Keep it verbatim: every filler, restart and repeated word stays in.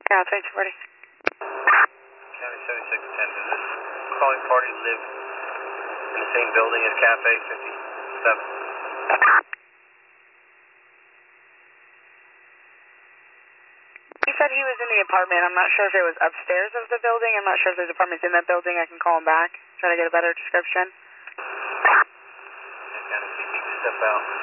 Yeah, thanks, buddy. County seventy-six ten, does this calling party live in the same building as Cafe fifty-seven? He said he was in the apartment. I'm not sure if it was upstairs of the building. I'm not sure if there's apartments in that building. I can call him back, try to get a better description. Okay, County C P, step out.